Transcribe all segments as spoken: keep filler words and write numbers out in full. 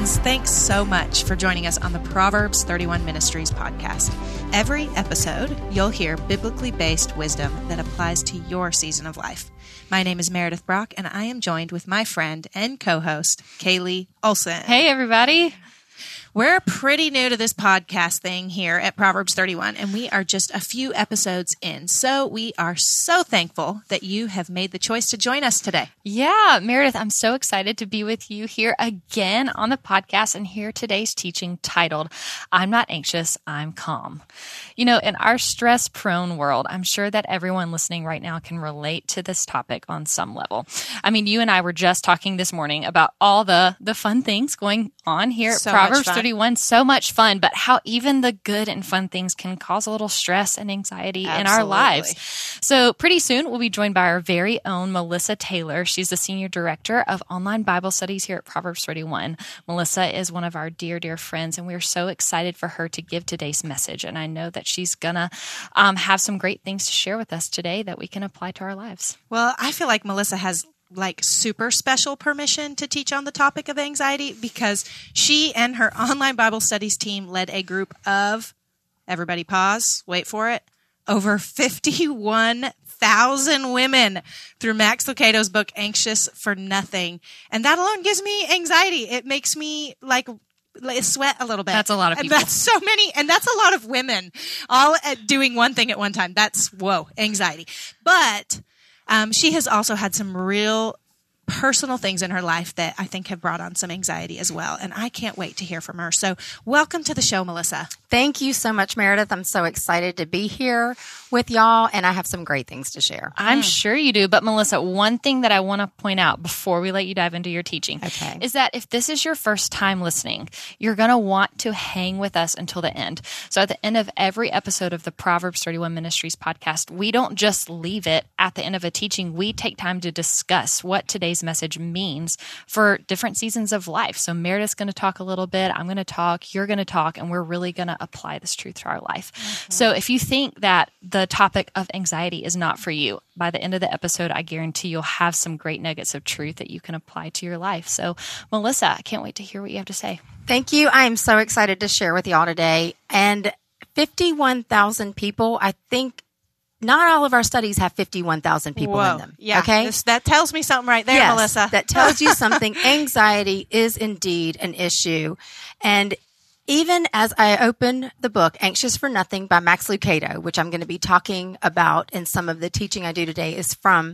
friends, thanks so much for joining us on the Proverbs thirty-one Ministries podcast. Every episode, you'll hear biblically based wisdom that applies to your season of life. My name is Meredith Brock, and I am joined with my friend and co-host, Kaylee Olson. Hey, everybody. We're pretty new to this podcast thing here at Proverbs thirty-one, and we are just a few episodes in. So we are so thankful that you have made the choice to join us today. Yeah, Meredith, I'm so excited to be with you here again on the podcast and hear today's teaching titled, I'm Not Anxious, I'm Calm. You know, in our stress-prone world, I'm sure that everyone listening right now can relate to this topic on some level. I mean, you and I were just talking this morning about all the, the fun things going on here So at Proverbs much thirty-one. So much fun, but how even the good and fun things can cause a little stress and anxiety Absolutely. in our lives. So pretty soon we'll be joined by our very own Melissa Taylor. She's the Senior Director of Online Bible Studies here at Proverbs thirty-one. Melissa is one of our dear, dear friends, and we're so excited for her to give today's message. And I know that she's going to um, have some great things to share with us today that we can apply to our lives. Well, I feel like Melissa has like super special permission to teach on the topic of anxiety because she and her online Bible studies team led a group of, everybody pause, wait for it, over fifty-one thousand women through Max Lucado's book, Anxious for Nothing. And that alone gives me anxiety. It makes me like sweat a little bit. That's a lot of people. And that's so many, and that's a lot of women all at doing one thing at one time. That's, whoa, anxiety. But Um, she has also had some real personal things in her life that I think have brought on some anxiety as well. And I can't wait to hear from her. So welcome to the show, Melissa. Thank you so much, Meredith. I'm so excited to be here with y'all, and I have some great things to share. I'm mm. sure you do. But Melissa, one thing that I want to point out before we let you dive into your teaching okay. is that if this is your first time listening, you're going to want to hang with us until the end. So at the end of every episode of the Proverbs thirty-one Ministries podcast, we don't just leave it at the end of a teaching. We take time to discuss what today's message means for different seasons of life. So Meredith's going to talk a little bit. I'm going to talk. You're going to talk. And we're really going to apply this truth to our life. Mm-hmm. So if you think that the topic of anxiety is not for you, by the end of the episode, I guarantee you'll have some great nuggets of truth that you can apply to your life. So Melissa, I can't wait to hear what you have to say. Thank you. I am so excited to share with y'all today. And fifty-one thousand people, I think not all of our studies have fifty-one thousand people Whoa. in them. Yeah, okay? This, that tells me something right there, yes, Melissa. That tells you something. Anxiety is indeed an issue. And even as I open the book, Anxious for Nothing by Max Lucado, which I'm going to be talking about in some of the teaching I do today is from,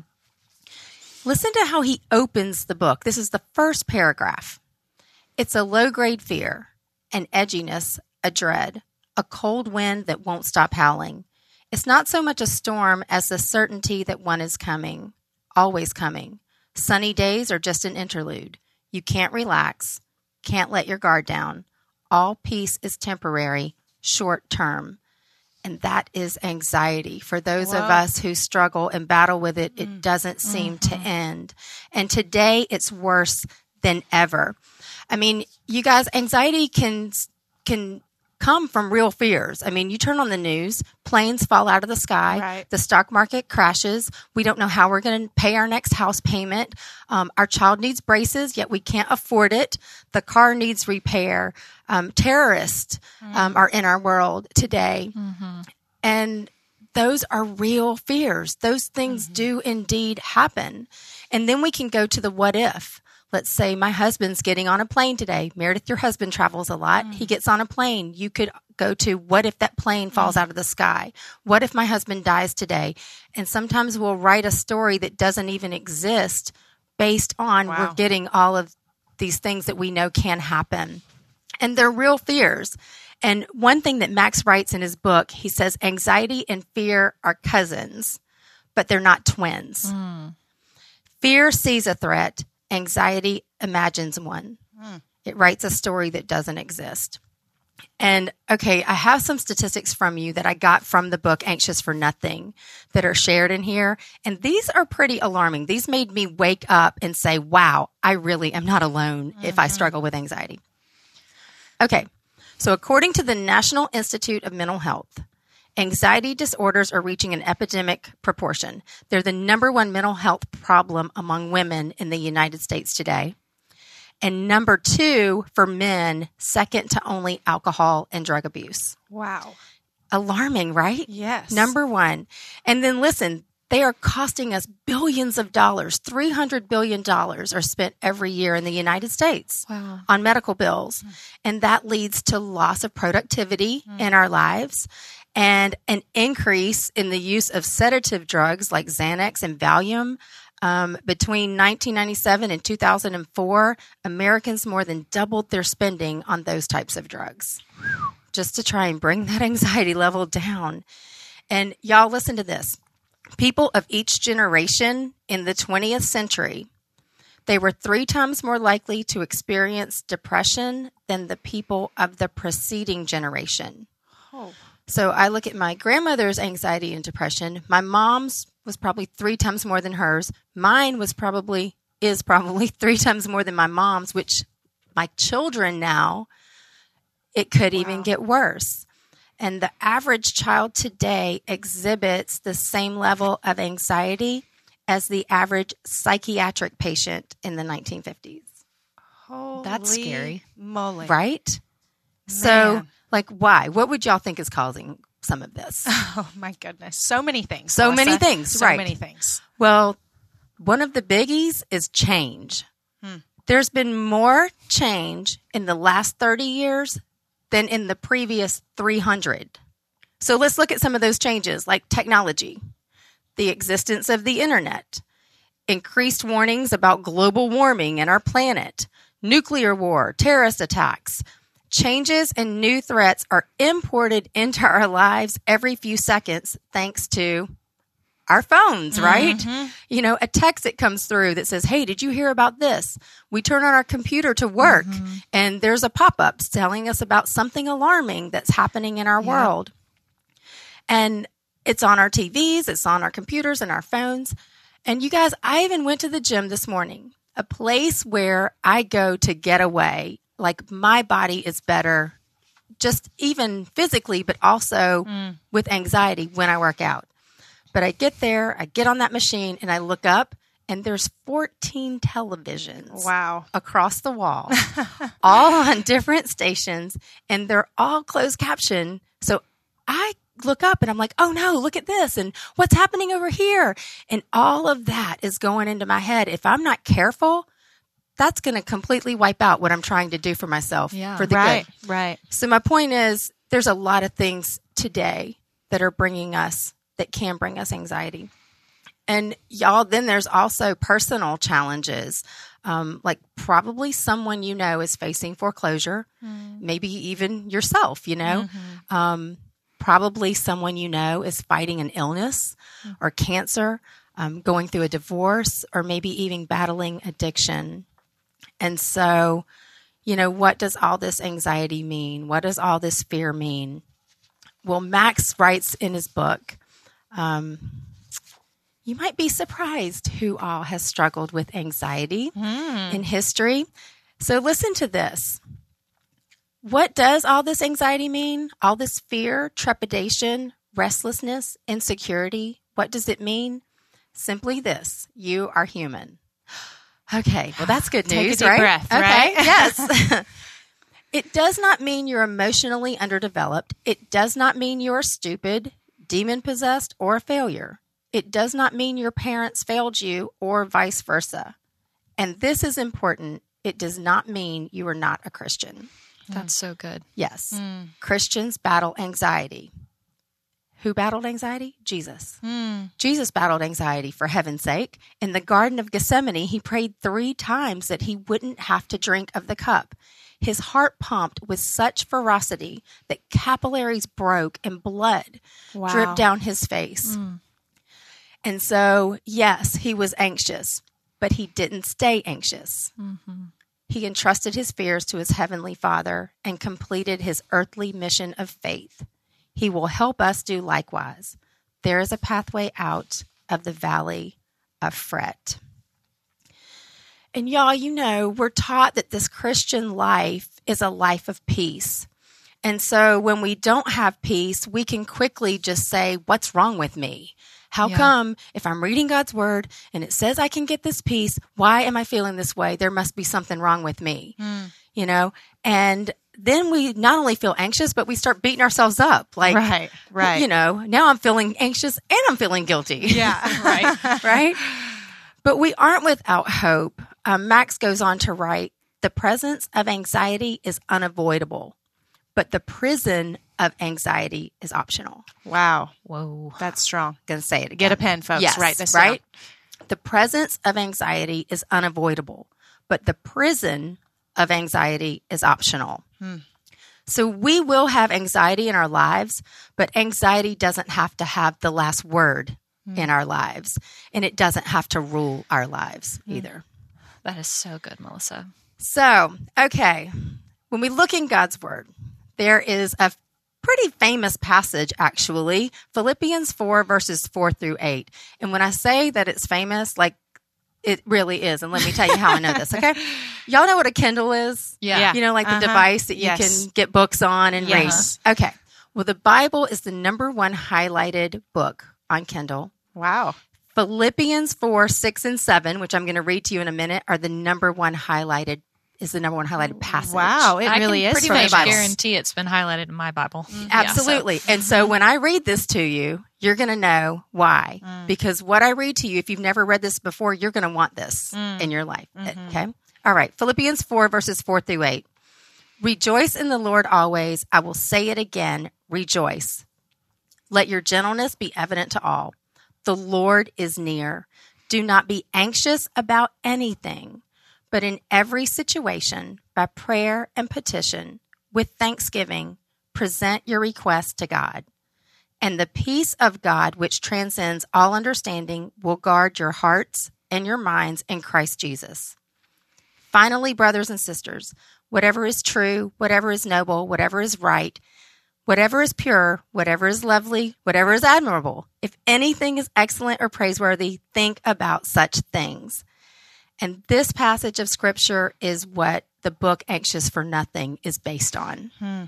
listen to how he opens the book. This is the first paragraph. It's a low-grade fear, an edginess, a dread, a cold wind that won't stop howling. It's not so much a storm as the certainty that one is coming, always coming. Sunny days are just an interlude. You can't relax, can't let your guard down. All peace is temporary, short term. And that is anxiety. For those Whoa. of us who struggle and battle with it, it Mm. doesn't seem Mm-hmm. to end. And today it's worse than ever. I mean, you guys, anxiety can can come from real fears. I mean, you turn on the news, planes fall out of the sky, Right. the stock market crashes, we don't know how we're going to pay our next house payment, um, our child needs braces, yet we can't afford it, the car needs repair, um, terrorists um, are in our world today, Mm-hmm. and those are real fears. Those things Mm-hmm. do indeed happen. And then we can go to the what if. Let's say my husband's getting on a plane today. Meredith, your husband travels a lot. Mm. He gets on a plane. You could go to what if that plane falls mm. out of the sky? What if my husband dies today? And sometimes we'll write a story that doesn't even exist based on Wow. we're getting all of these things that we know can happen. And they're real fears. And one thing that Max writes in his book, he says anxiety and fear are cousins, but they're not twins. Mm. Fear sees a threat. Anxiety imagines one. Mm. It writes a story that doesn't exist. And okay, I have some statistics from you that I got from the book Anxious for Nothing that are shared in here. And these are pretty alarming. These made me wake up and say, wow, I really am not alone mm-hmm. if I struggle with anxiety. Okay, so according to the National Institute of Mental Health, anxiety disorders are reaching an epidemic proportion. They're the number one mental health problem among women in the United States today. And number two for men, second to only alcohol and drug abuse. Wow. Alarming, right? Yes. Number one. And then listen, they are costing us billions of dollars. three hundred billion dollars are spent every year in the United States Wow. on medical bills. Mm. And that leads to loss of productivity mm. in our lives and an increase in the use of sedative drugs like Xanax and Valium. Um, between nineteen ninety-seven and two thousand four, Americans more than doubled their spending on those types of drugs just to try and bring that anxiety level down. And y'all, listen to this. People of each generation in the twentieth century, they were three times more likely to experience depression than the people of the preceding generation. Oh. So I look at my grandmother's anxiety and depression. My mom's was probably three times more than hers. Mine was probably, is probably three times more than my mom's, which my children now, it could wow. even get worse. And the average child today exhibits the same level of anxiety as the average psychiatric patient in the nineteen fifties. Holy That's scary. Moly. Right? Man. So, like, why? What would y'all think is causing some of this? Oh, my goodness. So many things. So Melissa. many things, so right. So many things. Well, one of the biggies is change. Hmm. There's been more change in the last thirty years than in the previous three hundred. So let's look at some of those changes, like technology, the existence of the internet, increased warnings about global warming and our planet, nuclear war, terrorist attacks. Changes and new threats are imported into our lives every few seconds thanks to our phones, right? Mm-hmm. You know, a text that comes through that says, hey, did you hear about this? We turn on our computer to work mm-hmm. and there's a pop-up telling us about something alarming that's happening in our yeah. world. And it's on our T Vs, it's on our computers and our phones. And you guys, I even went to the gym this morning, a place where I go to get away. Like my body is better, just even physically, but also mm. with anxiety when I work out. But I get there, I get on that machine, and I look up, and there's fourteen televisions wow. across the wall, all on different stations, and they're all closed caption. So I look up, and I'm like, oh, no, look at this, and what's happening over here? And all of that is going into my head. If I'm not careful, that's going to completely wipe out what I'm trying to do for myself yeah, for the right, good. Right. So my point is there's a lot of things today that are bringing us, that can bring us anxiety. And y'all, then there's also personal challenges. Um, like probably someone you know is facing foreclosure, mm. maybe even yourself, you know. Mm-hmm. Um, probably someone you know is fighting an illness mm. or cancer, um, going through a divorce, or maybe even battling addiction. And so, you know, what does all this anxiety mean? What does all this fear mean? Well, Max writes in his book, um, you might be surprised who all has struggled with anxiety mm. in history. So listen to this. What does all this anxiety mean? All this fear, trepidation, restlessness, insecurity. What does it mean? Simply this: you are human. Okay, well, that's good Take news, a deep right? breath, okay, right? Yes. It does not mean you're emotionally underdeveloped. It does not mean you're stupid, demon-possessed, or a failure. It does not mean your parents failed you or vice versa. And this is important. It does not mean you are not a Christian. That's so good. Yes. Mm. Christians battle anxiety. Who battled anxiety? Jesus. Mm. Jesus battled anxiety, for heaven's sake. In the Garden of Gethsemane, he prayed three times that he wouldn't have to drink of the cup. His heart pumped with such ferocity that capillaries broke and blood wow. dripped down his face. Mm. And so, yes, he was anxious, but he didn't stay anxious. Mm-hmm. He entrusted his fears to his heavenly Father and completed his earthly mission of faith. He will help us do likewise. There is a pathway out of the valley of fret. And y'all, you know, we're taught that this Christian life is a life of peace. And so when we don't have peace, we can quickly just say, what's wrong with me? How Yeah. come if I'm reading God's word and it says I can get this peace, why am I feeling this way? There must be something wrong with me, Mm. you know? And then we not only feel anxious, but we start beating ourselves up. Like, Right, right. you know, now I'm feeling anxious and I'm feeling guilty. Yeah. Right. Right? But we aren't without hope. Um, Max goes on to write, the presence of anxiety is unavoidable, but the prison of anxiety is optional. Wow. Whoa. That's strong. Going to say it again. Get a pen, folks. Yes, Write this right? down. The presence of anxiety is unavoidable, but the prison of anxiety is optional. Hmm. So we will have anxiety in our lives, but anxiety doesn't have to have the last word Hmm. in our lives, and it doesn't have to rule our lives Hmm. either. That is so good, Melissa. So, okay, when we look in God's word, there is a pretty famous passage, actually, Philippians four, verses four through eight. And when I say that it's famous, like, it really is. And let me tell you how I know this, okay? Y'all know what a Kindle is? Yeah. Yeah. You know, like the Uh-huh. device that you Yes. can get books on and Yes. read. Okay. Well, the Bible is the number one highlighted book on Kindle. Wow. Philippians four, six, and seven, which I'm going to read to you in a minute, are the number one highlighted, is the number one highlighted passage. Wow. It I really can is pretty from the much Bible. guarantee it's been highlighted in my Bible. Yeah, Absolutely. And so when I read this to you, you're going to know why. Because what I read to you, if you've never read this before, you're going to want this in your life. Okay. All right. Philippians four, verses four through eight. Rejoice in the Lord always. I will say it again. Rejoice. Let your gentleness be evident to all. The Lord is near. Do not be anxious about anything, but in every situation, by prayer and petition, with thanksgiving, present your requests to God. And the peace of God, which transcends all understanding, will guard your hearts and your minds in Christ Jesus. Finally, brothers and sisters, whatever is true, whatever is noble, whatever is right, whatever is pure, whatever is lovely, whatever is admirable, if anything is excellent or praiseworthy, think about such things. And this passage of scripture is what the book Anxious for Nothing is based on. Hmm.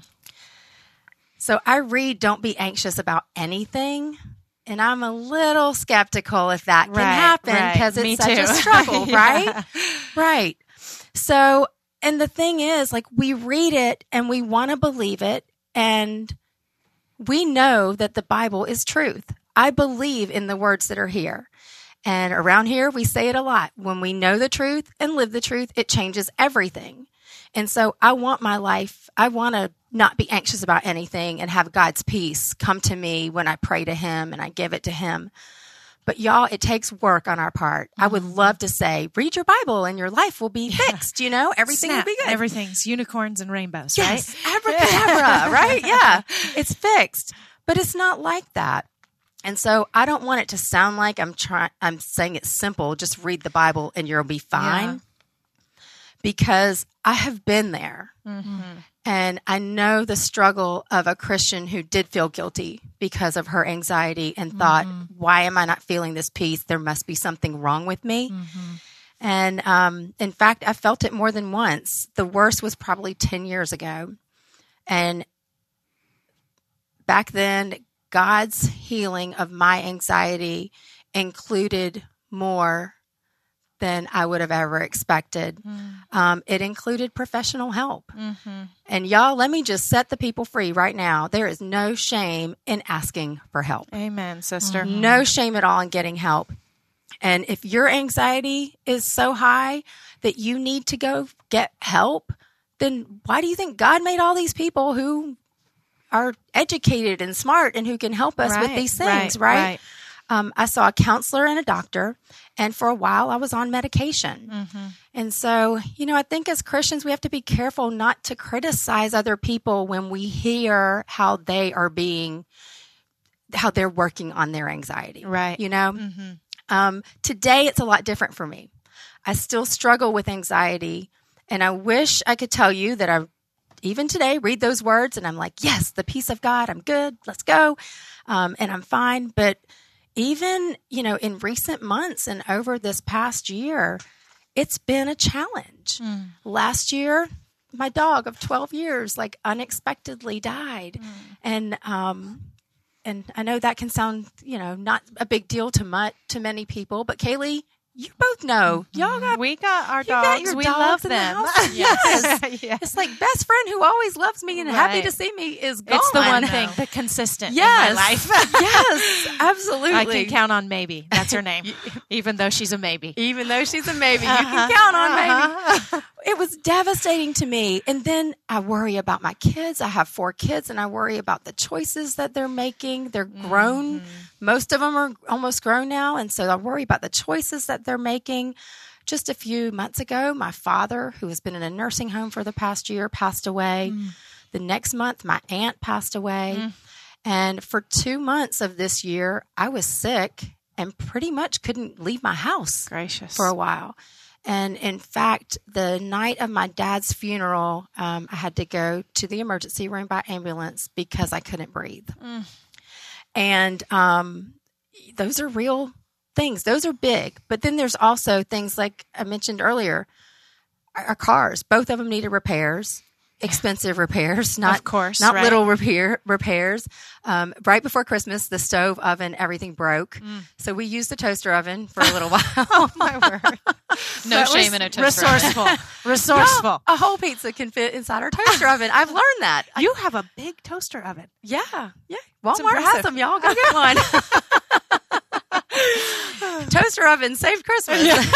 So I read Don't Be Anxious About Anything, and I'm a little skeptical if that can Right, happen right. because Me it's such too. a struggle, Yeah. right? Right. So, and the thing is, like, we read it and we want to believe it, and we know that the Bible is truth. I believe in the words that are here. And around here, we say it a lot. When we know the truth and live the truth, it changes everything. And so I want my life, I want to not be anxious about anything and have God's peace come to me when I pray to him and I give it to him. But y'all, it takes work on our part. I would love to say, read your Bible and your life will be fixed. You know, everything Snap. will be good. Everything's unicorns and rainbows, Yes, right? abracadabra, right? Yeah, it's fixed. But it's not like that. And so I don't want it to sound like I'm trying. I'm saying it's simple. Just read the Bible and you'll be fine. Yeah. Because I have been there, Mm-hmm. and I know the struggle of a Christian who did feel guilty because of her anxiety and thought, "Why am I not feeling this peace? There must be something wrong with me." Mm-hmm. And um, in fact, I felt it more than once. The worst was probably ten years ago, and back then, God's healing of my anxiety included more than I would have ever expected. Um, it included professional help. Mm-hmm. And y'all, let me just set the people free right now. There is no shame in asking for help. Amen, sister. No shame at all in getting help. And if your anxiety is so high that you need to go get help, then why do you think God made all these people who are educated and smart and who can help us with Right, these things, right, right? right. Um, I saw a counselor and a doctor, and for a while I was on medication. Mm-hmm. And so, you know, I think as Christians, we have to be careful not to criticize other people when we hear how they are being, how they're working on their anxiety. Right. You know, Mm-hmm. um, today it's a lot different for me. I still struggle with anxiety, and I wish I could tell you that I, even today, read those words and I'm like, yes, the peace of God, I'm good, let's go, um, and I'm fine. But even, you know, in recent months and over this past year, it's been a challenge. Mm. Last year, my dog of twelve years, like, unexpectedly died. Mm. And, um, And I know that can sound, you know, not a big deal to much, to many people, but Kaylee, you both know. Y'all got We got our you got dogs. your we dogs love in the them. house. Yes. Yes. It's like best friend who always loves me and happy Right. to see me is gone. It's the one I thing, know. the consistent Yes. in my life. Yes, absolutely. I can count on maybe. That's her name. Even though she's a maybe. Even though she's a maybe, you Uh-huh. can count on maybe. Uh-huh. It was devastating to me. And then I worry about my kids. I have four kids and I worry about the choices that they're making. They're grown. Mm-hmm. Most of them are almost grown now. And so I worry about the choices that they're making. Just a few months ago, my father, who has been in a nursing home for the past year, passed away. Mm. The next month, my aunt passed away. Mm. And for two months of this year, I was sick and pretty much couldn't leave my house Gracious. for a while. And in fact, the night of my dad's funeral, um, I had to go to the emergency room by ambulance because I couldn't breathe. Mm. And um, those are real things. Those are big. But then there's also things like I mentioned earlier, our, our cars, both of them needed repairs. Expensive repairs, not Of course, not right. little repair repairs. Um, right before Christmas, the stove, oven, everything broke. Mm. So we used the toaster oven for a little while. Oh, my word. No But shame res- in a toaster oven. Resourceful. Resourceful. A whole pizza can fit inside our toaster oven. I've learned that. I- You have a big toaster oven. yeah, yeah. Walmart has impressive. them, y'all. Go get one. Toaster oven, save Christmas.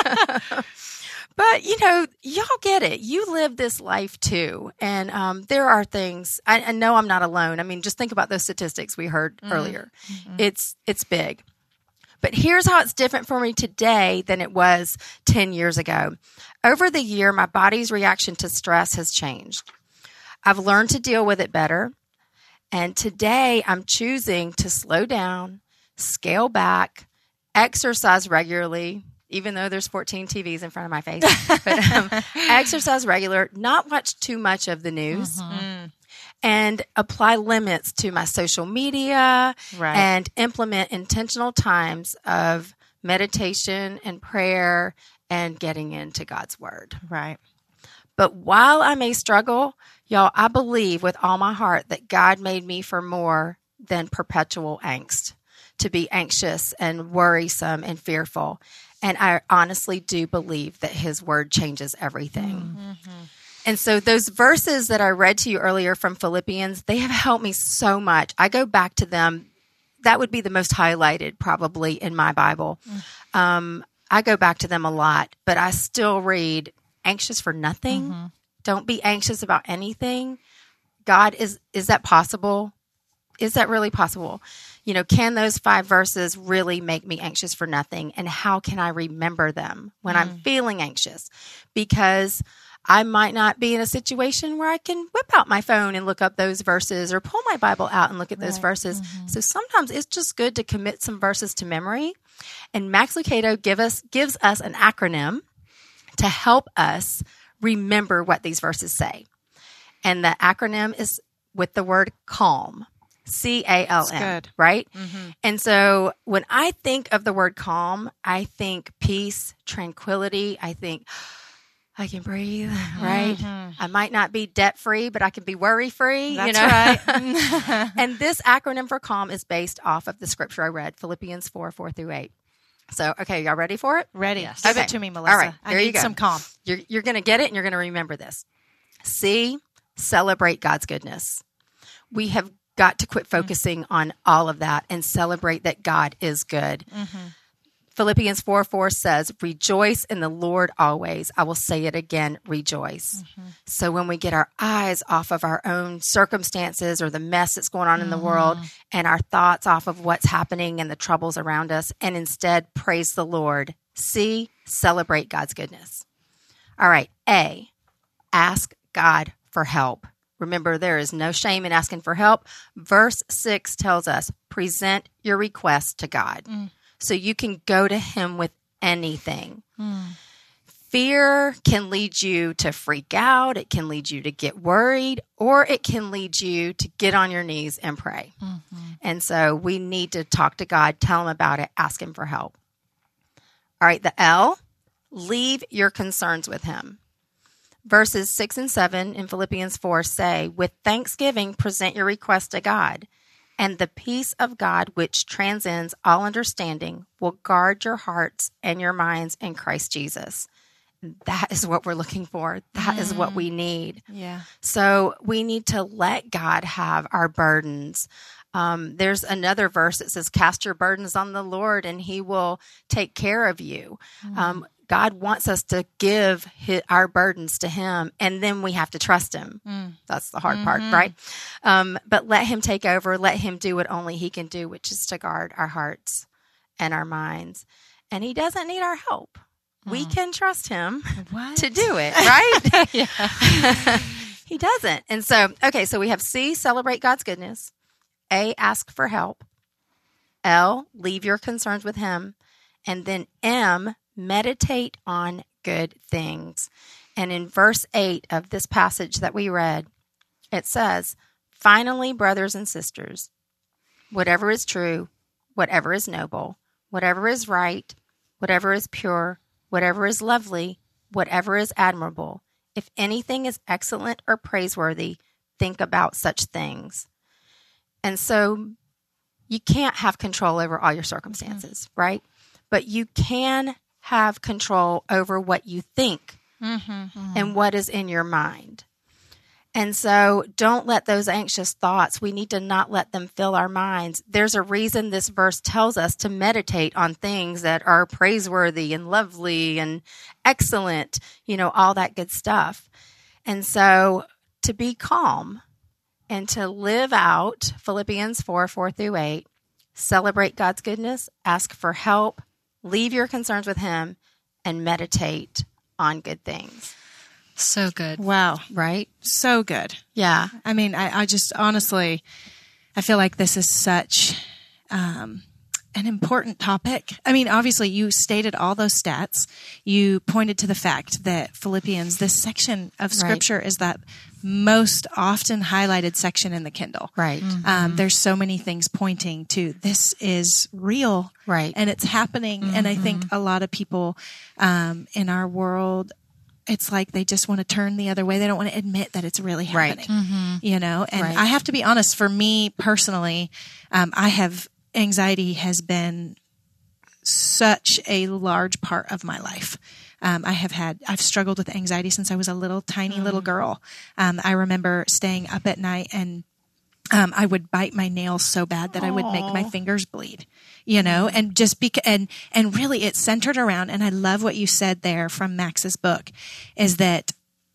But, you know, y'all get it. You live this life too. And um, there are things, I, I know I'm not alone. I mean, just think about those statistics we heard Mm. earlier. It's It's big. But here's how it's different for me today than it was ten years ago. Over the year, my body's reaction to stress has changed. I've learned to deal with it better. And today I'm choosing to slow down, scale back, exercise regularly, even though there's fourteen T Vs in front of my face, but um, exercise regular, not watch too much of the news, Mm. and apply limits to my social media Right. and implement intentional times of meditation and prayer and getting into God's word. Right. But while I may struggle, y'all, I believe with all my heart that God made me for more than perpetual angst, to be anxious and worrisome and fearful. And I honestly do believe that his word changes everything. Mm-hmm. And so those verses that I read to you earlier from Philippians, they have helped me so much. I go back to them. That would be the most highlighted probably in my Bible. Mm. Um, I go back to them a lot, but I still read anxious for nothing. Mm-hmm. Don't be anxious about anything. God, is is that possible? Is that really possible? You know, can those five verses really make me anxious for nothing? And how can I remember them when Mm. I'm feeling anxious? Because I might not be in a situation where I can whip out my phone and look up those verses or pull my Bible out and look at those Right. verses. Mm-hmm. So sometimes it's just good to commit some verses to memory. And Max Lucado give us, gives us an acronym to help us remember what these verses say. And the acronym is with the word CALM. C A L M, That's good. right? Mm-hmm. And so when I think of the word calm, I think peace, tranquility. I think I can breathe, right? Mm-hmm. I might not be debt free, but I can be worry free. That's you know? right. And this acronym for calm is based off of the scripture I read, Philippians four, four through eight. So, okay, y'all ready for it? Ready. Yes. Give Okay. it to me, Melissa. All right, I here you need go. some calm. You're, you're going to get it and you're going to remember this. C, celebrate God's goodness. We have got to quit focusing on all of that and celebrate that God is good. Mm-hmm. Philippians four, four says, rejoice in the Lord always. I will say it again, rejoice. Mm-hmm. So when we get our eyes off of our own circumstances or the mess that's going on in the world and our thoughts off of what's happening and the troubles around us, and instead praise the Lord. C, celebrate God's goodness. All right. A, ask God for help. Remember, there is no shame in asking for help. Verse six tells us, present your request to God. Mm. So you can go to him with anything. Mm. Fear can lead you to freak out. It can lead you to get worried, or it can lead you to get on your knees and pray. Mm-hmm. And so we need to talk to God, tell him about it, ask him for help. All right, the L, leave your concerns with him. Verses six and seven in Philippians four say, with thanksgiving, present your request to God. And the peace of God, which transcends all understanding, will guard your hearts and your minds in Christ Jesus. That is what we're looking for. That mm. is what we need. Yeah. So we need to let God have our burdens. Um, there's another verse that says, cast your burdens on the Lord and he will take care of you. Mm. Um, God wants us to give his, our burdens to him, and then we have to trust him. Mm. That's the hard mm-hmm. part, right? Um, but let him take over. Let him do what only he can do, which is to guard our hearts and our minds. And he doesn't need our help. Mm. We can trust him what? to do it, right? He doesn't. And so, okay, so we have C, celebrate God's goodness. A, ask for help. L, leave your concerns with him. And then M, meditate on good things. And in verse eight of this passage that we read, it says, finally, brothers and sisters, whatever is true, whatever is noble, whatever is right, whatever is pure, whatever is lovely, whatever is admirable, if anything is excellent or praiseworthy, think about such things. And so you can't have control over all your circumstances, mm-hmm. right? But you can have control over what you think mm-hmm. and what is in your mind. And so don't let those anxious thoughts, we need to not let them fill our minds. There's a reason this verse tells us to meditate on things that are praiseworthy and lovely and excellent, you know, all that good stuff. And so to be calm and to live out Philippians four, four through eight, celebrate God's goodness, ask for help, leave your concerns with him, and meditate on good things. So good. Wow. Right? So good. Yeah. I mean, I, I just honestly, I feel like this is such um, an important topic. I mean, obviously, you stated all those stats. You pointed to the fact that Philippians, this section of Scripture, right. is that most often highlighted section in the Kindle. Right. Mm-hmm. Um, there's so many things pointing to this is real. Right. And it's happening. Mm-hmm. And I think a lot of people um, in our world, it's like they just want to turn the other way. They don't want to admit that it's really happening, right. mm-hmm. you know? And right. I have to be honest, for me personally, um, I have, anxiety has been such a large part of my life. Um, I have had, I've struggled with anxiety since I was a little tiny mm. little girl. Um, I remember staying up at night and um, I would bite my nails so bad that Aww. I would make my fingers bleed, you know, and just be, and, and really it centered around, and I love what you said there from Max's book, is that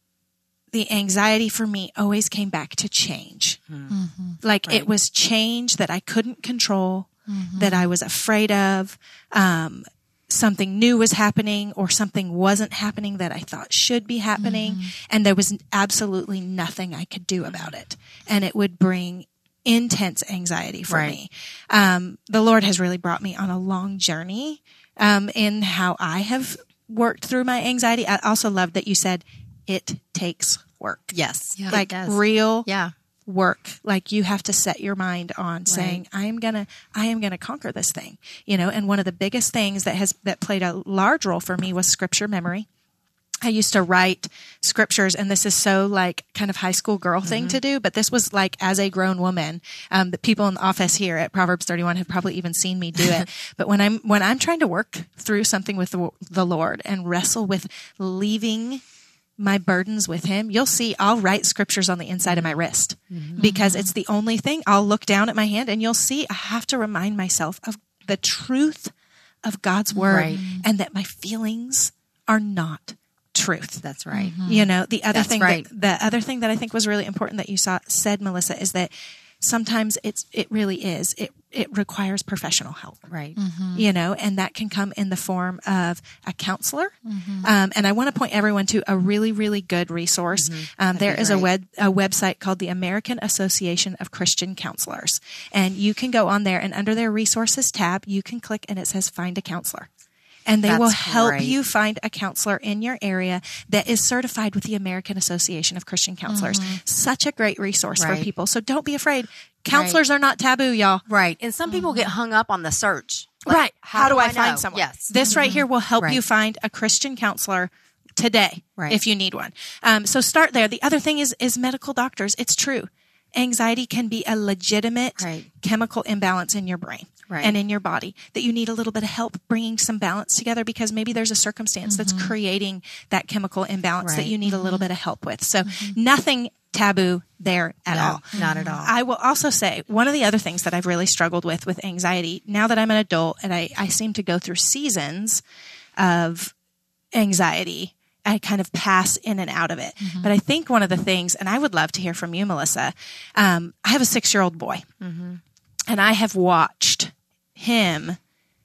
the anxiety for me always came back to change. Mm-hmm. Like right. it was change that I couldn't control, mm-hmm. that I was afraid of, um, something new was happening or something wasn't happening that I thought should be happening. Mm-hmm. And there was absolutely nothing I could do about it. And it would bring intense anxiety for right. me. Um, the Lord has really brought me on a long journey, um, in how I have worked through my anxiety. I also love that you said it takes work. Yes. Yeah, like real yeah. work. Like you have to set your mind on right. saying, I am going to, I am going to conquer this thing, you know? And one of the biggest things that has, that played a large role for me was scripture memory. I used to write scriptures, and this is so like kind of high school girl mm-hmm. thing to do, but this was like as a grown woman. Um, the people in the office here at Proverbs thirty-one have probably even seen me do it. But when I'm, when I'm trying to work through something with the, the Lord and wrestle with leaving my burdens with him, you'll see I'll write scriptures on the inside of my wrist mm-hmm. because it's the only thing. I'll look down at my hand and you'll see I have to remind myself of the truth of God's word right. and that my feelings are not truth. That's right. Mm-hmm. You know, the other That's thing, right. that, the other thing that I think was really important that you saw said, Melissa, is that sometimes it's, it really is, it, it requires professional help. Right. Mm-hmm. You know, and that can come in the form of a counselor. Mm-hmm. Um, and I want to point everyone to a really, really good resource. Mm-hmm. Um, there is right. a web, a website called the American Association of Christian Counselors. And you can go on there, and under their resources tab, you can click and it says find a counselor. And they That's will help great. you find a counselor in your area that is certified with the American Association of Christian Counselors. Mm-hmm. Such a great resource right. for people. So don't be afraid. Counselors right. are not taboo, y'all. Right. And some people mm-hmm. get hung up on the search. Like, right. How, how do, do I, I find know? someone? Yes. This mm-hmm. right here will help right. you find a Christian counselor today right. if you need one. Um, so start there. The other thing is, is medical doctors. It's true. anxiety can be a legitimate Right. chemical imbalance in your brain. Right. And in your body, that you need a little bit of help bringing some balance together, because maybe there's a circumstance mm-hmm. that's creating that chemical imbalance right. that you need mm-hmm. a little bit of help with. So mm-hmm. nothing taboo there at no, all. Not at all. I will also say one of the other things that I've really struggled with with anxiety, now that I'm an adult and I, I seem to go through seasons of anxiety, I kind of pass in and out of it. Mm-hmm. But I think one of the things, and I would love to hear from you, Melissa, um, I have a six-year-old boy. Mm-hmm. And I have watched him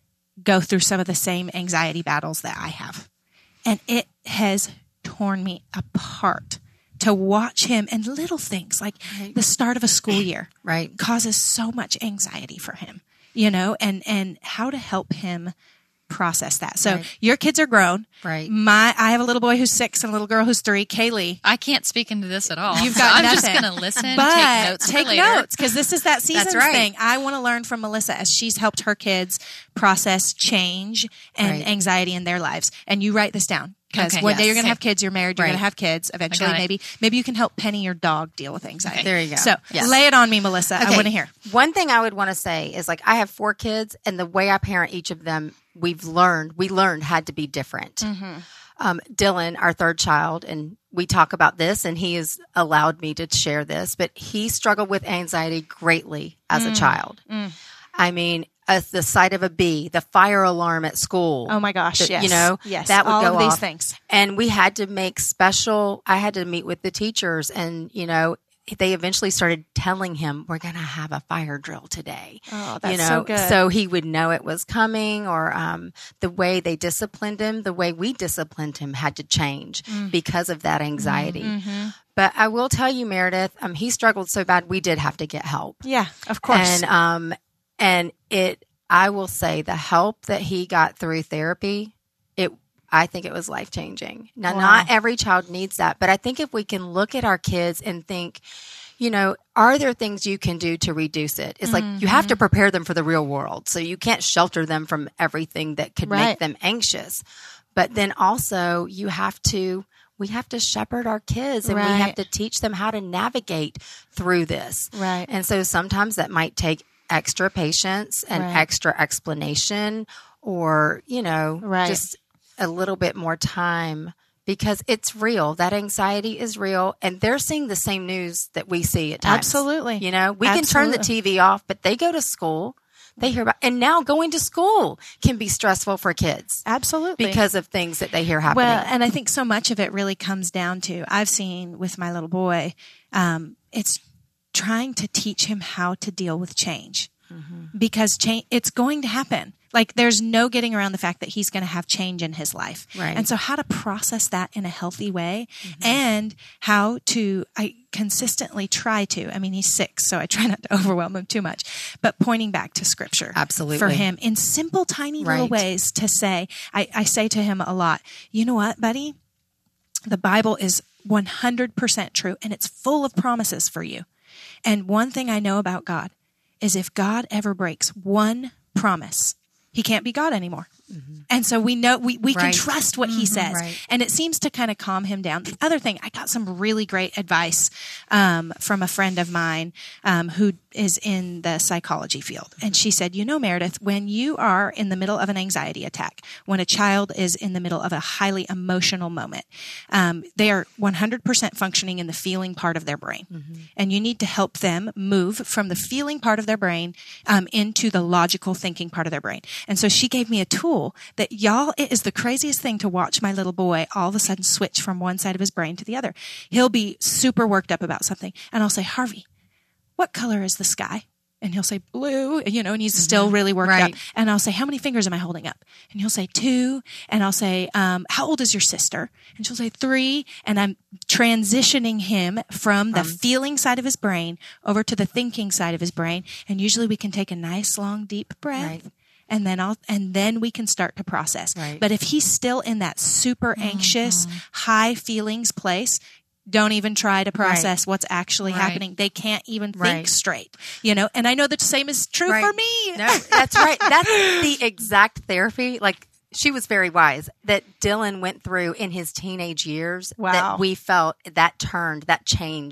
go through some of the same anxiety battles that I have. And it has torn me apart to watch him, and little things like right. the start of a school year right. causes so much anxiety for him, you know, and, and how to help him process that. So right. your kids are grown. Right. My, I have a little boy who's six and a little girl who's three. Kaylee. I can't speak into this at all. You've got so I'm nothing. just going to listen, but take notes, take for later. notes, because this is that seasons right. thing. I want to learn from Melissa as she's helped her kids process change and right. anxiety in their lives. And you write this down. Because Okay, one yes. day you're going to Okay. have kids, you're married, you're Right. going to have kids. Eventually, I got it. maybe maybe you can help Penny, your dog, deal with anxiety. There you go. So Yes. lay it on me, Melissa. I Okay. want to hear. One thing I would want to say is, like, I have four kids, and the way I parent each of them, we've learned, we learned had to be different. Mm-hmm. Um, Dylan, our third child, and we talk about this, and he has allowed me to share this, but he struggled with anxiety greatly as Mm. a child. Mm. I mean, as the sight of a bee, the fire alarm at school. Oh my gosh, that, yes. You know, yes. that would all go of these off. things. And we had to make special, I had to meet with the teachers, and, you know, they eventually started telling him, we're going to have a fire drill today. Oh, that's you know, so good. So he would know it was coming, or um, the way they disciplined him, the way we disciplined him had to change Mm. because of that anxiety. Mm-hmm. But I will tell you, Meredith, um, he struggled so bad, we did have to get help. Yeah, of course. And, um, and it, I will say the help that he got through therapy, it, I think it was life changing. Now, Wow. not every child needs that, but I think if we can look at our kids and think, you know, are there things you can do to reduce it? It's Mm-hmm. like you have to prepare them for the real world. So you can't shelter them from everything that could Right. make them anxious. But then also you have to, we have to shepherd our kids, and we Right. have to teach them how to navigate through this. Right. And so sometimes that might take extra patience and Right. extra explanation, or, you know, Right. just a little bit more time, because it's real. That anxiety is real, and they're seeing the same news that we see at times. Absolutely. You know, we can turn the Absolutely. T V off, but they go to school, they hear about, and now going to school can be stressful for kids Absolutely. because of things that they hear happening. Well, and I think so much of it really comes down to, I've seen with my little boy, um, it's trying to teach him how to deal with change, mm-hmm. because change, it's going to happen. Like, there's no getting around the fact that he's going to have change in his life. Right. And so how to process that in a healthy way, mm-hmm. and how to, I consistently try to, I mean, he's six, so I try not to overwhelm him too much, but pointing back to scripture. Absolutely. For him in simple, tiny little Right. ways to say, I, I say to him a lot, you know what, buddy? The Bible is one hundred percent true, and it's full of promises for you. And one thing I know about God is if God ever breaks one promise, he can't be God anymore. Mm-hmm. And so we know, we, we Right. can trust what he says. Right. And it seems to kind of calm him down. The other thing, I got some really great advice um, from a friend of mine um, who is in the psychology field. And she said, you know, Meredith, when you are in the middle of an anxiety attack, when a child is in the middle of a highly emotional moment, um, they are one hundred percent functioning in the feeling part of their brain. Mm-hmm. And you need to help them move from the feeling part of their brain um, into the logical thinking part of their brain. And so she gave me a tool that, y'all, it is the craziest thing to watch my little boy all of a sudden switch from one side of his brain to the other. He'll be super worked up about something, and I'll say, Harvey, what color is the sky? And he'll say blue, you know, and he's mm-hmm. still really worked Right. up. And I'll say, how many fingers am I holding up? And he'll say two. And I'll say, um, how old is your sister? And she'll say three. And I'm transitioning him from the um, feeling side of his brain over to the thinking side of his brain. And usually we can take a nice, long, deep breath. Right. And then I'll, and then we can start to process. Right. But if he's still in that super anxious, mm-hmm. high feelings place, don't even try to process right. what's actually right. happening. They can't even think right. straight, you know, and I know the same is true right. for me. No, that's right. That's the exact therapy. Like, she was very wise that Dylan went through in his teenage years. Wow. That we felt that turned, that changed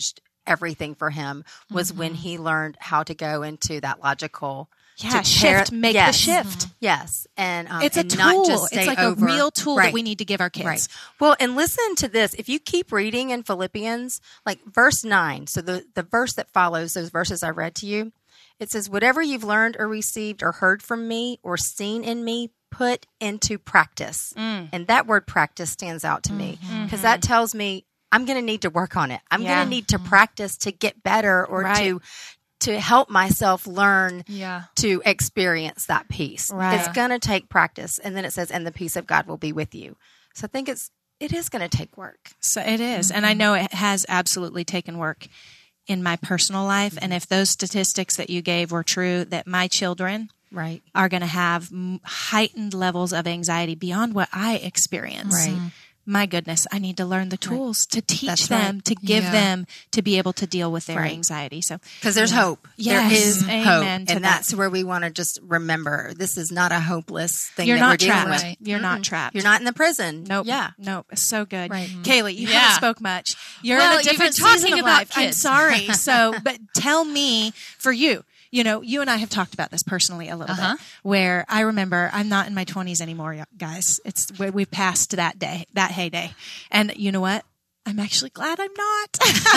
everything for him was mm-hmm. when he learned how to go into that logical yeah, shift, make yes. the shift. Mm-hmm. Yes. And um, it's a and tool. Not just it's like over. a real tool right. that we need to give our kids. Right. Well, and listen to this. If you keep reading in Philippians, like verse nine, so the, the verse that follows those verses I read to you, it says, whatever you've learned or received or heard from me or seen in me, put into practice. Mm. And that word practice stands out to me because mm-hmm. that tells me I'm going to need to work on it. I'm yeah. going to need to practice to get better or right. to to help myself learn yeah. to experience that peace. Right. It's going to take practice. And then it says, and the peace of God will be with you. So I think it's it is going to take work. So it is. Mm-hmm. And I know it has absolutely taken work in my personal life. Mm-hmm. And if those statistics that you gave were true, that my children right. are going to have heightened levels of anxiety beyond what I experience. Right. My goodness, I need to learn the tools right. to teach That's them, right. to give yeah. them, to be able to deal with their right. anxiety. So, because there's yeah. hope. Yes. There is Amen hope. to And that. that's where we want to just remember this is not a hopeless thing You're that not we're dealing trapped. with. You're Mm-mm. not trapped. You're not in the prison. Nope. Yeah. Nope. So good. Right. Kaylee, you Yeah. haven't spoke much. You're Well, in a different you've been season talking of about life. I'm kids. sorry. So, but tell me for you, you know, you and I have talked about this personally a little Uh-huh. bit, where I remember I'm not in my twenties anymore, guys. It's where we've passed that day, that heyday. And you know what? I'm actually glad I'm not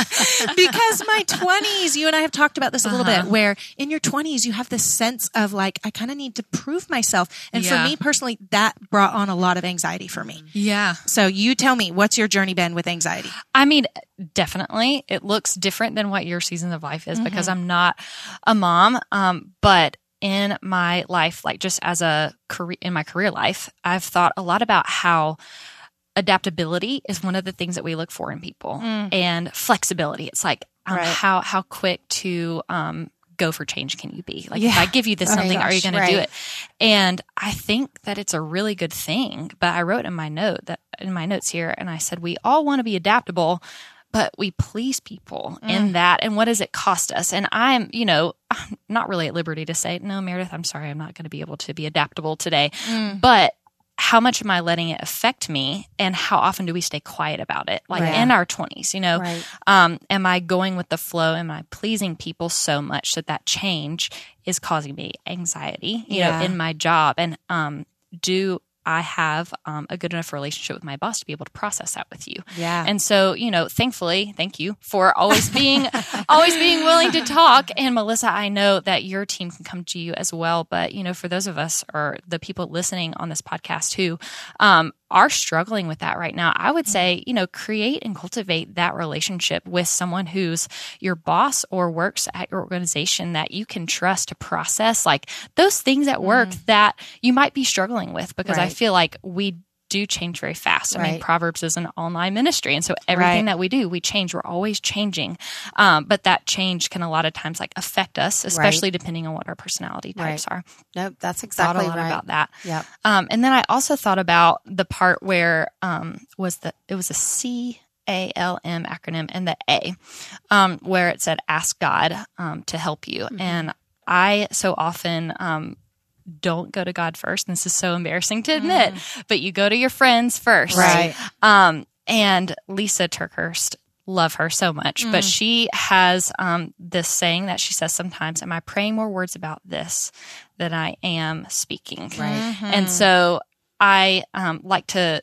because my twenties, you and I have talked about this a little Uh-huh. bit, where in your twenties, you have this sense of like, I kind of need to prove myself. And Yeah. for me personally, that brought on a lot of anxiety for me. Yeah. So you tell me, what's your journey been with anxiety? I mean, definitely it looks different than what your season of life is mm-hmm. because I'm not a mom. Um, but in my life, like just as a career, in my career life, I've thought a lot about how adaptability is one of the things that we look for in people mm. and flexibility. It's like, um, right. how, how quick to, um, go for change can you be? Like yeah. if I give you this Oh something, gosh, are you going right. to do it? And I think that it's a really good thing, but I wrote in my note that in my notes here, and I said, we all want to be adaptable, but we please people mm. in that. And what does it cost us? And I'm, you know, I'm not really at liberty to say, no, Meredith, I'm sorry, I'm not going to be able to be adaptable today, mm. but how much am I letting it affect me, and how often do we stay quiet about it? Like right. in our twenties, you know, right. um, am I going with the flow? Am I pleasing people so much that that change is causing me anxiety, you Yeah. know, in my job? And um, do I have um, a good enough relationship with my boss to be able to process that with you? Yeah. And so, you know, thankfully, thank you for always being, always being willing to talk. And Melissa, I know that your team can come to you as well. But, you know, for those of us or the people listening on this podcast who um, are struggling with that right now, I would say, you know, create and cultivate that relationship with someone who's your boss or works at your organization that you can trust to process like those things at work mm. that you might be struggling with, because right. I feel like we do change very fast. I right. mean, Proverbs is an online ministry. And so everything right. that we do, we change. We're always changing. Um, but that change can a lot of times like affect us, especially right. depending on what our personality types right. are. Nope, that's exactly thought a lot right. about that. Yep. Um, and then I also thought about the part where um, was the it was a C A L M acronym and the A, um, where it said ask God um, to help you. Mm-hmm. And I so often um, don't go to God first. And this is so embarrassing to admit, mm. but you go to your friends first. Right. Um, and Lisa Turkhurst, love her so much, mm. but she has um, this saying that she says sometimes, am I praying more words about this than I am speaking? Right. Mm-hmm. And so I um, like to,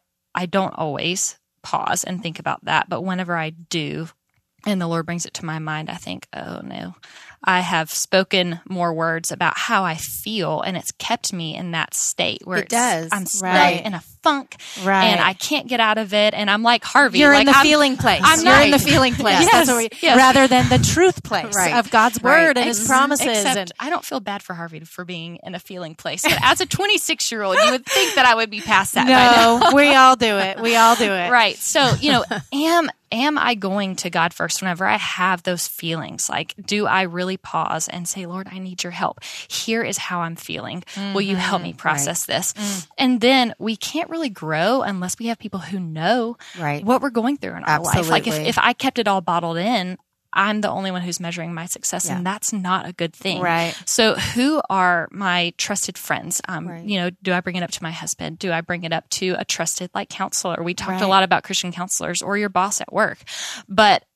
I don't always pause and think about that, but whenever I do, and the Lord brings it to my mind, I think, oh no, I have spoken more words about how I feel, and it's kept me in that state where it it's, does. I'm stuck right. in a funk, right. and I can't get out of it, and I'm like Harvey. You're like, in the I'm, feeling place. I'm You're not, in the feeling place. Yes, That's what we, yes. rather than the truth place Right. of God's word Right. and His Ex- promises. Except and I don't feel bad for Harvey for being in a feeling place, but as a twenty-six-year-old, you would think that I would be past that by now. no, we all do it. We all do it. Right. So, you know, am am I going to God first whenever I have those feelings? Like, do I really pause and say, Lord, I need your help. Here is how I'm feeling. Mm-hmm. Will you help me process right. this? Mm. And then we can't really grow unless we have people who know right. what we're going through in our Absolutely. life. Like if, if I kept it all bottled in, I'm the only one who's measuring my success, yeah. and that's not a good thing. Right. So who are my trusted friends? Um, right. You know, do I bring it up to my husband? Do I bring it up to a trusted like counselor? We talked right. a lot about Christian counselors or your boss at work, but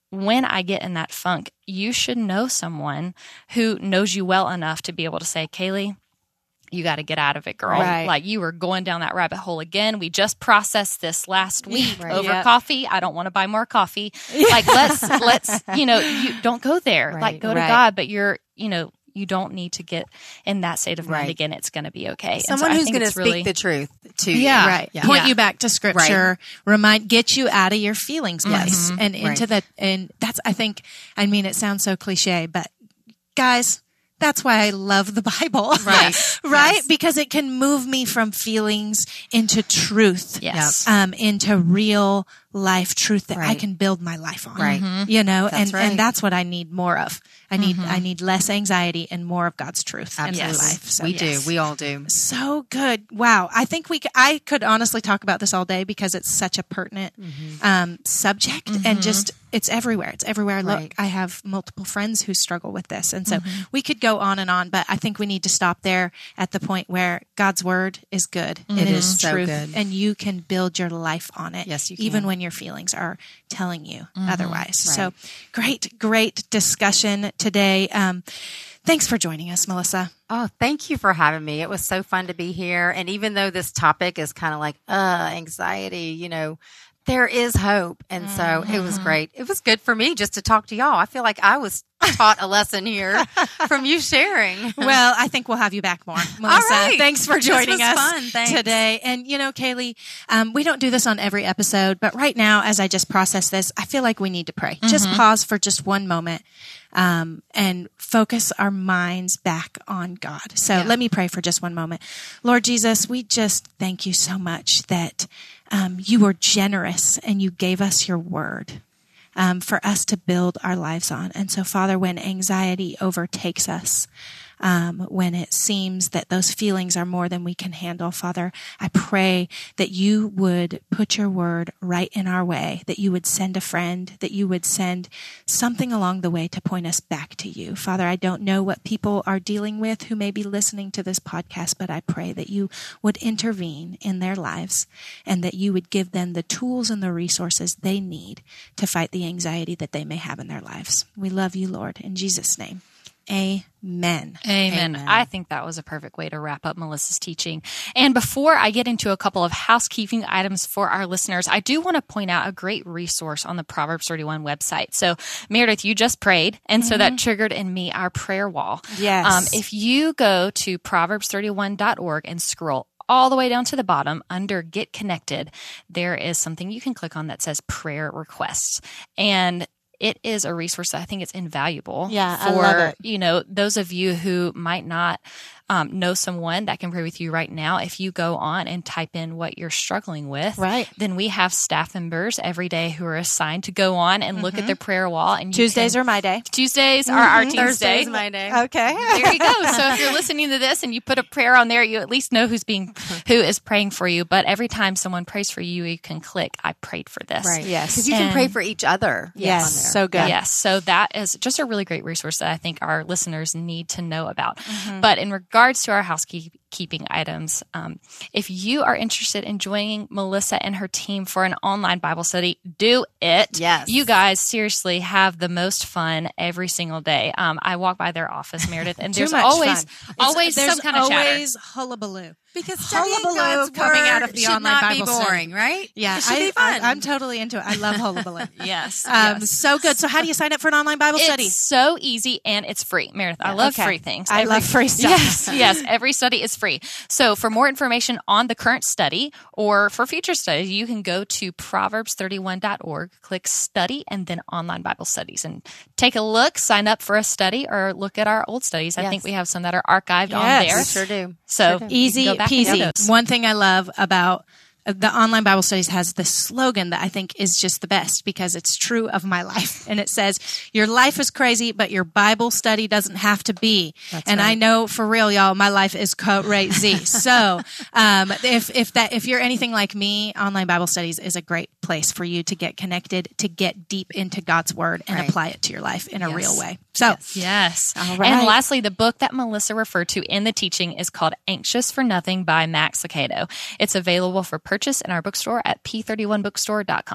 when I get in that funk, you should know someone who knows you well enough to be able to say, Kaylee, you got to get out of it, girl. Right. Like you were going down that rabbit hole again. We just processed this last week Right. over Yep. coffee. I don't want to buy more coffee. Like let's, let's, you know, you don't go there. Right. Like go to Right. God, but you're, you know, you don't need to get in that state of mind Right. again. It's going to be okay. And so Someone I who's think going to it's speak really- the truth to you. Yeah. Right. Yeah. Point Yeah. you back to scripture, remind, get you out of your feelings place and into Right. the, and that's, I think, I mean, it sounds so cliche, but guys, that's why I love the Bible. Right. right? Yes. Because it can move me from feelings into truth. Yes. Um, into real life truth that I Right. can build my life on. Right. You know, That's and, right. and that's what I need more of. I need, I need less anxiety and more of God's truth in my Absolutely. life. So we yes. do. We all do. So good. Wow. I think we, c- I could honestly talk about this all day because it's such a pertinent um, subject and just, it's everywhere. It's everywhere I look. Right. I have multiple friends who struggle with this. And so we could go on and on, but I think we need to stop there at the point where God's word is good. It is So truth. good. And you can build your life on it. Yes, you Even can. when your feelings are telling you otherwise. So great, great discussion today. Um, thanks for joining us, Melissa. Oh, thank you for having me. It was so fun to be here. And even though this topic is kind of like, uh, anxiety, you know, there is hope. And so it was great. It was good for me just to talk to y'all. I feel like I was taught a lesson here from you sharing. Well, I think we'll have you back more, Melissa. right. Thanks for This joining was us fun. Thanks. today. And you know, Kaylee, um, we don't do this on every episode, but right now, as I just process this, I feel like we need to pray. Just pause for just one moment um, and focus our minds back on God. So let me pray for just one moment. Lord Jesus, we just thank you so much that um, you were generous and you gave us your word. Um, for us to build our lives on. And so, Father, when anxiety overtakes us, um, when it seems that those feelings are more than we can handle, Father, I pray that you would put your word right in our way, that you would send a friend, that you would send something along the way to point us back to you. Father, I don't know what people are dealing with who may be listening to this podcast, but I pray that you would intervene in their lives and that you would give them the tools and the resources they need to fight the anxiety that they may have in their lives. We love you, Lord. In Jesus' name, amen. Amen. Amen. I think that was a perfect way to wrap up Melissa's teaching. And before I get into a couple of housekeeping items for our listeners, I do want to point out a great resource on the Proverbs thirty-one website. So, Meredith, you just prayed, and so that triggered in me our prayer wall. Yes. Um, if you go to proverbs thirty-one dot org and scroll all the way down to the bottom under Get Connected, there is something you can click on that says Prayer Requests. And it is a resource that I think it's invaluable Yeah, for, I love it. you know, those of you who might not um, know someone that can pray with you right now. If you go on and type in what you're struggling with, Right. then we have staff members every day who are assigned to go on and look at their prayer wall. And you Tuesdays can, are my day. Tuesdays are our team's Thursday's day. my day. Okay. There you go. So if you're listening to this and you put a prayer on there, you at least know who's being, who is praying for you. But every time someone prays for you, you can click, I prayed for this. Right. Yes. Because you can pray And- for each other. Yes. on there. So good. Yes. So that is just a really great resource that I think our listeners need to know about. But in regards to our housekeeping items, um, if you are interested in joining Melissa and her team for an online Bible study, do it. Yes. You guys seriously have the most fun every single day. Um, I walk by their office, Meredith, and Too there's much always, fun. always There's some kind of chatter. always hullabaloo. Because studying Hullabaloo God's coming word out of the should online not Bible be study. boring, right? Yeah, it should I, be fun. I, I'm totally into it. I love hullabaloo. Yes. Um, yes. So good. So how do you sign up for an online Bible study? It's so easy and it's free. Meredith, I love Okay. free things. I love free stuff. Yes, yes. Every study is free. So for more information on the current study or for future studies, you can go to proverbs thirty-one dot org, click study, and then online Bible studies. And take a look, sign up for a study, or look at our old studies. I Yes. think we have some that are archived on Yes. there. We sure do. So Sure do. Easy go back and do peasy. those. One thing I love about uh, the online Bible studies has this slogan that I think is just the best because it's true of my life. And it says, your life is crazy, but your Bible study doesn't have to be. That's and I right. know for real, y'all, my life is crazy. So, um, if, if that, if you're anything like me, online Bible studies is a great place for you to get connected, to get deep into God's word and Right. apply it to your life in a Yes. real way. So, Yes. All right. And lastly, the book that Melissa referred to in the teaching is called Anxious for Nothing by Max Lucado. It's available for purchase in our bookstore at p thirty-one bookstore dot com.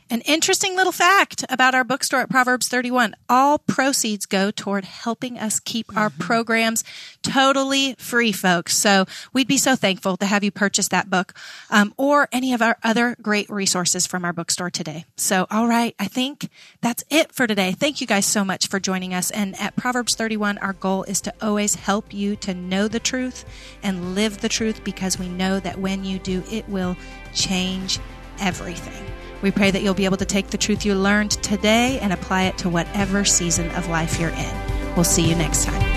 An interesting little fact about our bookstore at Proverbs thirty-one. All proceeds go toward helping us keep mm-hmm. our programs totally free, folks. So we'd be so thankful to have you purchase that book um, or any of our other great resources from our bookstore today. So, all right, I think that's it for today. Thank you guys so much for joining us. And at Proverbs thirty-one, our goal is to always help you to know the truth and live the truth, because we know that when you do, it will change everything. We pray that you'll be able to take the truth you learned today and apply it to whatever season of life you're in. We'll see you next time.